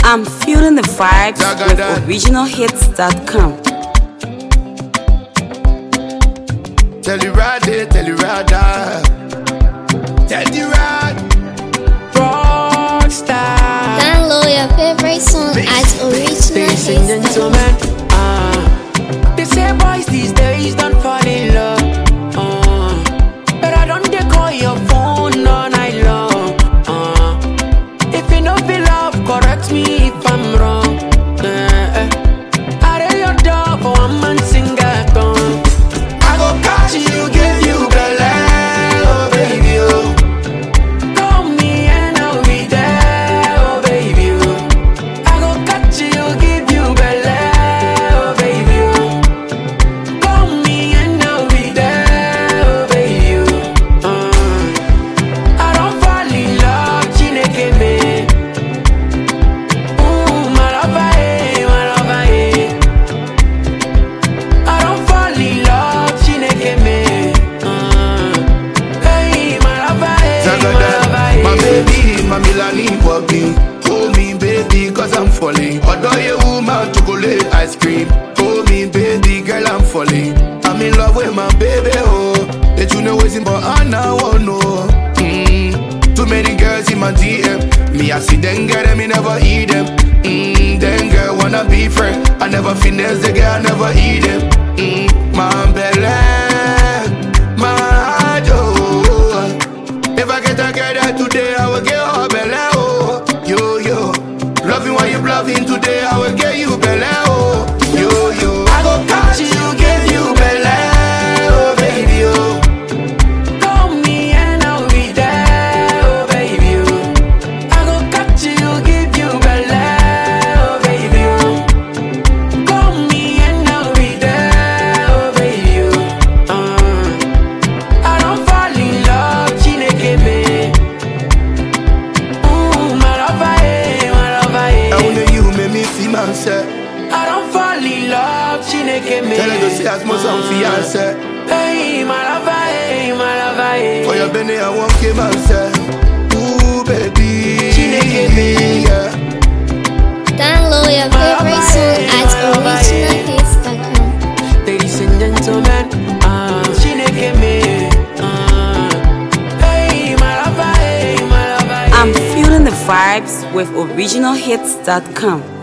I'm feeling the vibes with originalhits.com. Tell you right there, tell you right there. Tell you right. Rockstar. Download your favorite song at originalhits.com. They say boys these days don't fall in love. But I don't dey call your phone all night long. If you know feel love, correct me if I'm wrong. I read your door for one man sing-a-thon. I go catch you, give you belly, oh baby, oh. Call me and I'll be there, oh baby, oh. I go catch you, give you belly, oh baby, oh. Call me and I'll be there, oh baby, oh. I don't fall in love, Chineke me. Ooh, my lover, eh, my lover, eh. I don't fall in love, Chineke me. Hey, my lover, eh, my lover, eh. My baby, my Milani Bobby. Call me baby, cause I'm falling. Although you woman, chocolate ice cream. Call me baby, girl, I'm falling. I'm in love with my baby, oh. That you know waiting, but I now won't know. Too many girls in my DM. Me, I see them girl, them, me never eat them. Them girl wanna be friend. I never finesse the girl, I never eat them. My belly, my heart, oh. If I get a girl that today, I will get her belly, oh. Yo, loving while you bluffing today, I will get you belly, oh. Yo, I go catch you, give you belly, oh baby, oh. Call me and I'll be there, oh baby, oh. I go catch you, give you belly, oh baby, oh. Call me and I'll be there, oh baby, oh. I don't fall in love, Chineke me. Ooh, my lover, eh, my lover, eh. only you make me feel myself. I don't fall in love, Chineke me. Tell her to say as much as fiancé. Hey, my lover, hey, my lover, hey. For your Benny, I won't give myself. Ooh, baby. Chineke me. Yeah. Download your favorite song at originalhits.com. Ladies and gentlemen, Chineke me. Hey, my lover, hey, my lover, hey. I'm feeling the vibes with originalhits.com.